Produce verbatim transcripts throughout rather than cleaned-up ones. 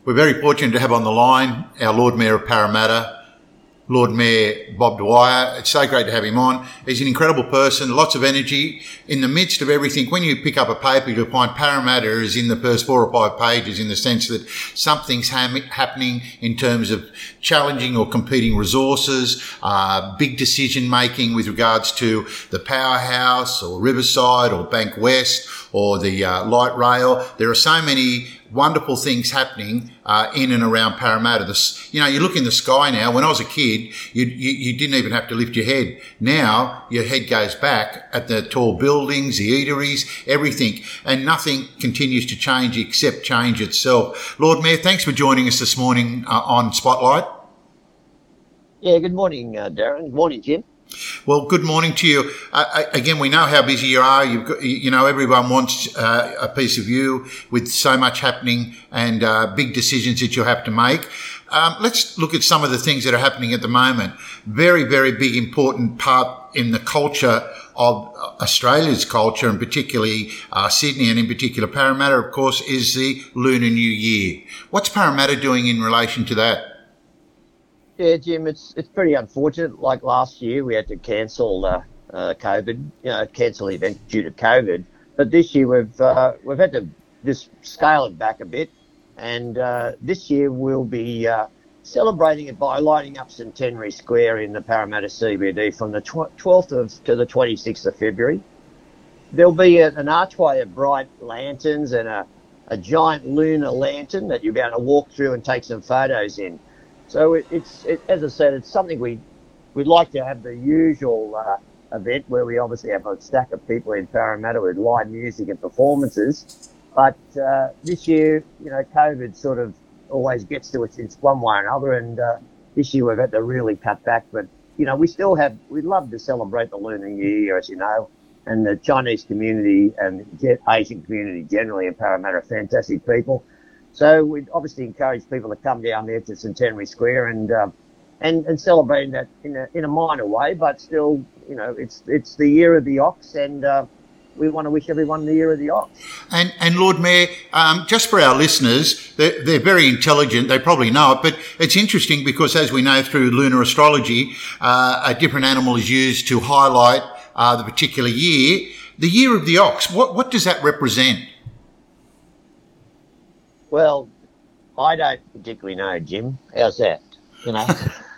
We're very fortunate to have on the line our Lord Mayor of Parramatta, Lord Mayor Bob Dwyer. It's so great to have him on. He's an incredible person, lots of energy. In the midst of everything, when you pick up a paper, you'll find Parramatta is in the first four or five pages in the sense that something's ha- happening in terms of challenging or competing resources, uh, big decision making with regards to the powerhouse or Riverside or Bank West or the uh, light rail. There are so many wonderful things happening uh, in and around Parramatta. This, you know, you look in the sky now. When I was a kid, you, you you didn't even have to lift your head. Now your head goes back at the tall buildings, the eateries, everything, and nothing continues to change except change itself. Lord Mayor, thanks for joining us this morning uh, on Spotlight. Yeah, good morning, uh, Darren. Good morning, Jim. Well, good morning to you. Uh, again, we know how busy you are. You've got, you know, everyone wants uh, a piece of you with so much happening and uh, big decisions that you have to make. Um, let's look at some of the things that are happening at the moment. Very, very big, important part in the culture of Australia's culture, and particularly uh, Sydney, and in particular Parramatta, of course, is the Lunar New Year. What's Parramatta doing in relation to that? Yeah, Jim, it's it's pretty unfortunate. Like last year, we had to cancel uh, uh, COVID, you know, cancel the event due to COVID. But this year, we've uh, we've had to just scale it back a bit, and uh, this year we'll be uh, celebrating it by lighting up Centenary Square in the Parramatta C B D from the twelfth of to the twenty-sixth of February. There'll be a, an archway of bright lanterns and a, a giant lunar lantern that you'll be able to walk through and take some photos in. So it, it's, it, as I said, it's something we, we'd like to have the usual uh, event where we obviously have a stack of people in Parramatta with live music and performances. But uh, this year, you know, COVID sort of always gets to us in one way or another. And uh, this year we've had to really cut back. But, you know, we still have, we'd love to celebrate the Lunar New Year, as you know. And the Chinese community and the Asian community generally in Parramatta are fantastic people. So we'd obviously encourage people to come down there to Centenary Square and uh, and and celebrate that in a in a minor way, but still, you know, it's it's the year of the ox, and uh, we want to wish everyone the year of the ox. And and Lord Mayor, um, just for our listeners, they're, they're very intelligent. They probably know it, but it's interesting because, as we know through lunar astrology, uh, a different animal is used to highlight uh, the particular year. The year of the ox. What what does that represent? Well, I don't particularly know, Jim. How's that? You know?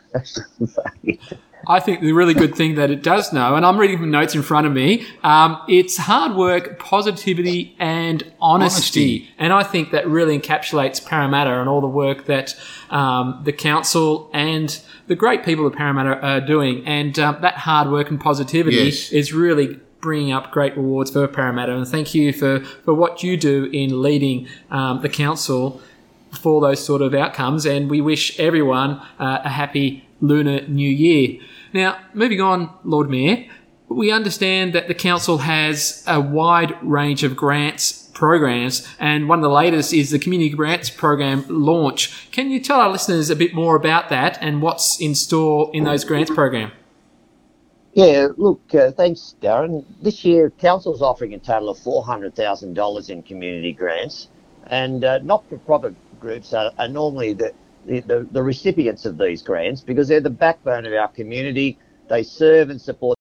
I think the really good thing that it does know, and I'm reading the notes in front of me, um, it's hard work, positivity and honesty. honesty. And I think that really encapsulates Parramatta and all the work that um, the council and the great people of Parramatta are doing. And um, that hard work and positivity yes. is really bringing up great rewards for Parramatta, and thank you for, for what you do in leading um, the council for those sort of outcomes, and we wish everyone uh, a happy Lunar New Year. Now, moving on, Lord Mayor, we understand that the council has a wide range of grants programs, and one of the latest is the Community Grants Program launch. Can you tell our listeners a bit more about that and what's in store in those grants program? Yeah, look, uh, thanks, Darren. This year, Council's offering a total of four hundred thousand dollars in community grants, and uh, not-for-profit groups are, are normally the, the, the recipients of these grants because they're the backbone of our community. They serve and support